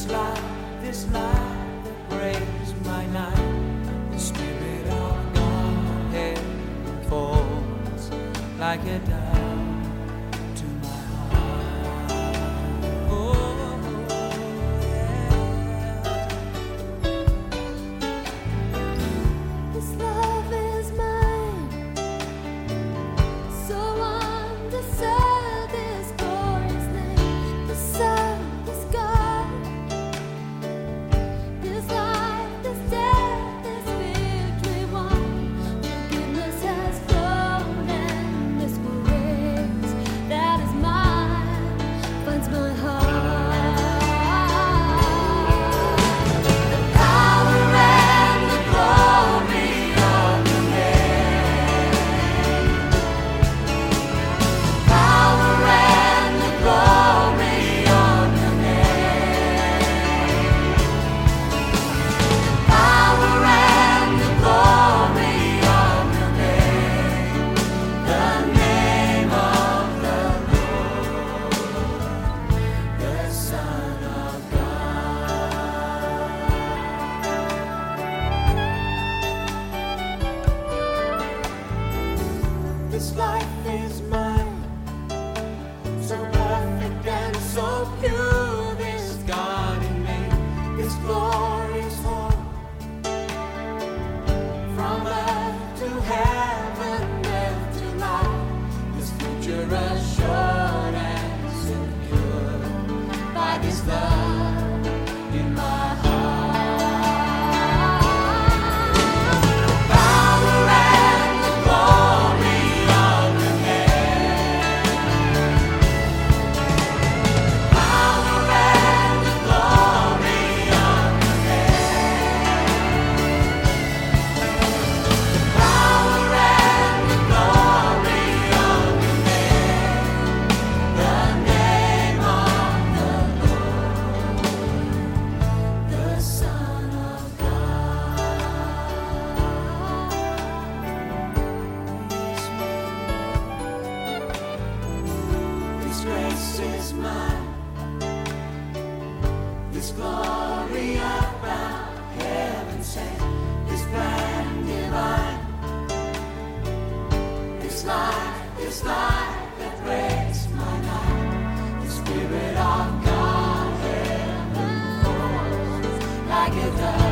this light that breaks my night, the Spirit of God heaven falls like a dove to my heart. Oh, yeah. This love is mine, so undeserved is glorious name. The Son is God. This life, this death, this victory won. Forgiveness has flown, and this grace that is mine finds my heart. The power and the glory of your name. Power and the glory of your name. Power and the glory of your name. The name of the Lord, the Son of God. This life is mine, so perfect and so pure. This God in me, this glorious hope. From earth to heaven, earth to life, this future assured and secure by this love in my heart. Power and the glory of your name. Power and the glory of your name. Power and the glory of your name. The name of the Lord, the Son of God. This grace is mine, this glory about heaven sent, this plan divine, this life that breaks my night, the Spirit of God heaven falls like a dove.